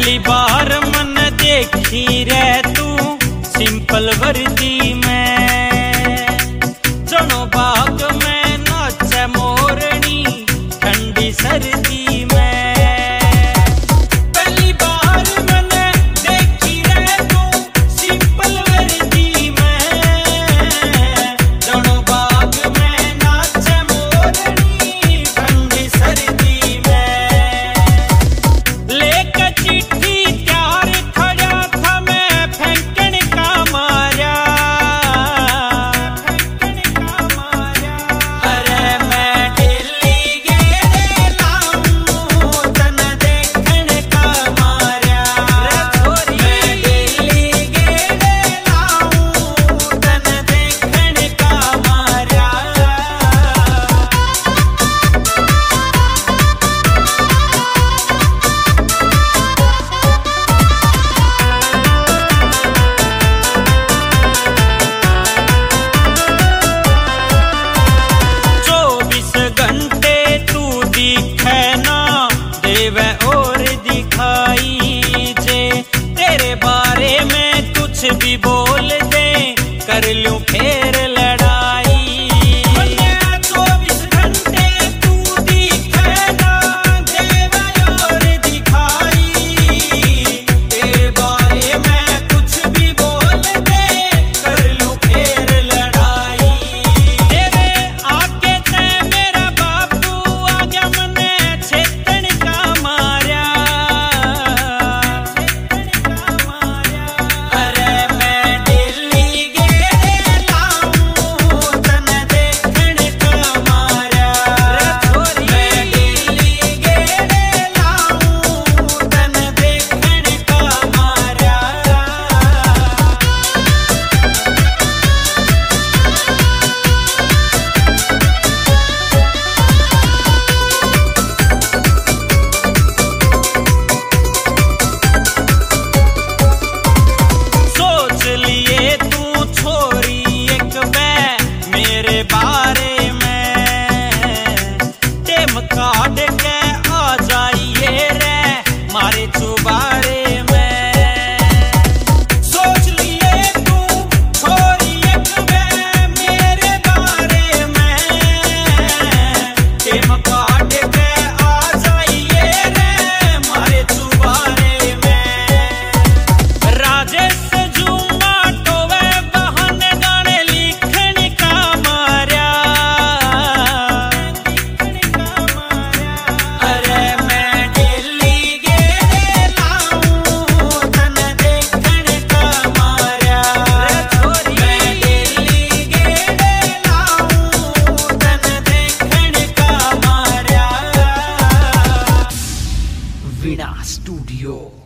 पहली बार मन देखी रे तू सिंपल वर्दी में, जनो बाग में नाचे मोरनी ठंडी सर्दी में। और दिखाई जे तेरे बारे में कुछ भी बोल दे, कर लूं फेर लड़ाई। 24 घंटे तू दिखे ना, देवे और दिखाई, तेरे बारे में कुछ भी बोल दे, कर लूं फेर लड़ाई। तेरे आके ते मेरा बापू आ गया मने छेतन का मार्या। अरे मैं दिल्ली गेड़े लाऊं तन देखण का मार्या। मैं दिल्ली गेड़े लाऊं तन देखण का मार्या। सोच लिए तू छोरी एक बै मेरे बारे में, टेम काट के आ जाइए रे मारे चुबारे में। सोच लिए तू छोरी एक बै मेरे बारे में, टेम काट के आ जाइए रे मारे चुबारे में। राजेश जुम्मा टोवे बहाने गाने लिखण का मार्या। अरे मैं दिल्ली गेड़े लाऊं तन देखण का मार्या। मैं दिल्ली गेड़े लाऊं तन देखण का मार्या। वीणा स्टूडियो।